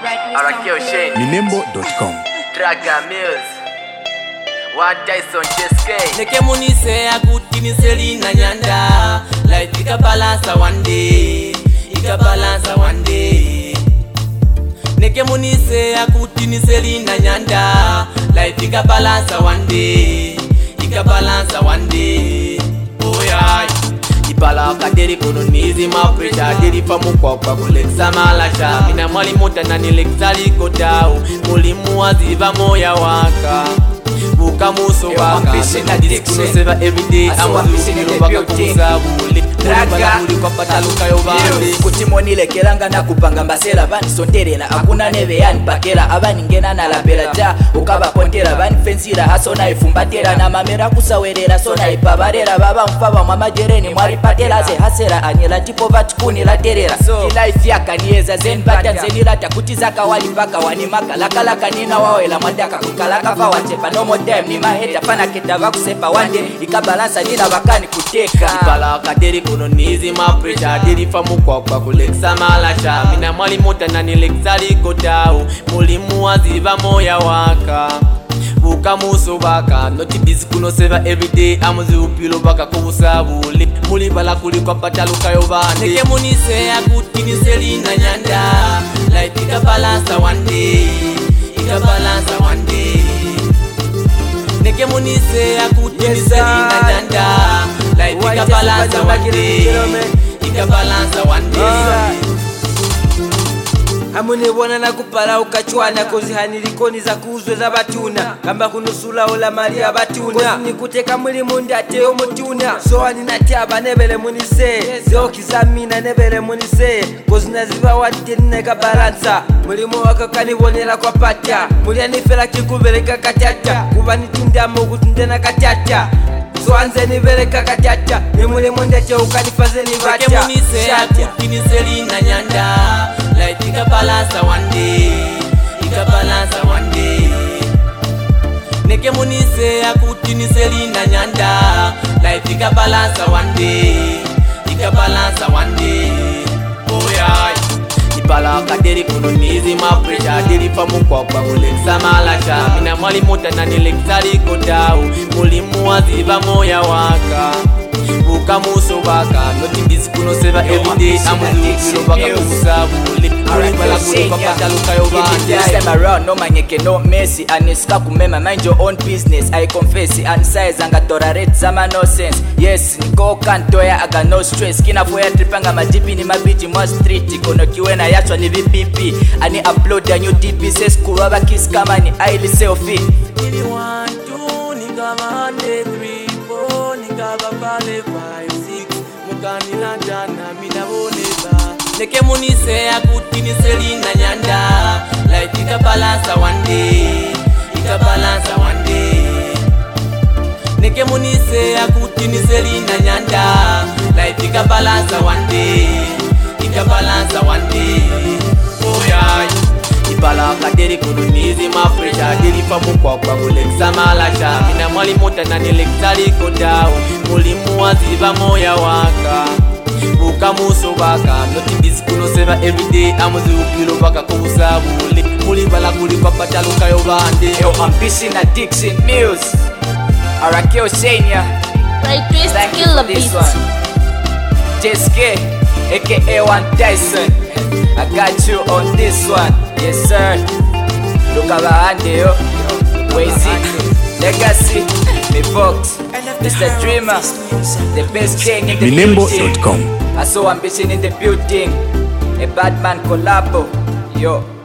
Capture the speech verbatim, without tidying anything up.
Arakio Shane Minembo dot com Draga Mills One Tyson J S K Neke munise akutini selina nyanda Life ika balance one day Ika balance one day Neke munise akutini selina nyanda Life ika balance one day Ika balance one day Oh yeah Ipala kaderi kolonizi mapresha Deri fa mukwa kuleksa malasha Mina mwali mota na nilekzali kodao Mulimu waziva moya waka Buka muso waka Nena disikuno seva everyday Ama zukino waka kumusabuli Draga Muli kwa pataluka yobande Kutimoni lekelanga na kupanga mbasela Bani sonterela Akuna neve yani pakela Abani ngena na lapela ja Ukaba pontela Bani fensira Hasona ifumbatela Na mamera kusawerela Sona ipabarela Baba mfaba mama jereni Mwari patela Ze hasera Anyela tipo vatukuni laterela Life yaka nieza zen Batan zenila takutiza kawali paka Wanimaka laka laka nina wawela Mwandaka kukalaka fa wachepa No more time ni maheta Pana keta vakusepa Wande ikabalansa nila wakani kuteka Ipala kaderi kolonizi mapresha Deri fa mukwa kuleksa malasha Mina mwali mota na nilekzali kodao Mulimu waziva moya waka Buka muso baka Noti disikuno seva everyday Amuzi upilo baka kubusabuli Muli bala kuli kwa pataluka yobande Neke munise akutini selina nyanda Life ika balance one day Ika balance one day Neke munise akutini selina nyanda Life ika balance one day Ika balance one day Hamune wana na kupala ukachwana Kozi hanilikoni za kuzwe za batuna Kamba kunusula ola mali ya batuna Kozi nikuteka mwili mundi ateo mutuna So aninatyaba nebele munise Zeo kizamina nebele munise Kozi naziva wate neka balansa Mulimo waka kanibonela kwa pata Muli anifela kikubeleka katata Kuba nitunda mogu tundena katata So anze nibeleka katata Nimuli mundi ateo ukanifaze nivata Neke munise akutini selina nyanda Life ika balance one day Ika balance one day Neke munise akutini selina nyanda Life ika balance one day Ika balance one day Oh yeah Ipala kaderi kolonizi mapresha Deri fa mukwa kuleksa malasha Mina mwali mota na nilekzali kodao Mulimu waziva moya waka Buka muso baka Noti disikuno seva everyday Amuzi upilo baka kubusabuli Muli bala kuli kwa pataluka yobande This time around no manyeke no messy Aniska kumema mind your own business I confess Ansize anga tolerate zama no sense Yes niko kantoya aga no stress Kina foya tripanga majipi ni mabiji mwa street Kono kiwena yachwa ni V P P Ani upload ya new D P Says kuruaba kiss kama ni aili selfie Nili one, two, nika mande, three, four Nika bapale, five, six Mukani na jana, mina boneba Neke munise akutini selina nyanda Life ika balance one day Ika balance one day Neke munise akutini selina nyanda Life ika balance one day Ika balance one day Oh yeah Ipala kaderi kolonizi mapresha Deri fa mukwa kuleksa malasha Mina mwali mota na nilekzali kodao Mulimu waziva moya waka Buka muso baka Noti disikuno seva everyday Amuzi upilo baka kubusabuli Muli bala kuli kwa pataluka yobande Yo I'm busy na Dixon Mills Arakio Shane ya Right twist, Thank you kill for the this beat. one J S K aka One Tyson I got you on this one Yes sir Look abahande yo Wazy Legacy Me Fox Mister Dreamer The best thing in the Minembo building dot com I saw ambition in the building A Batman collabo Yo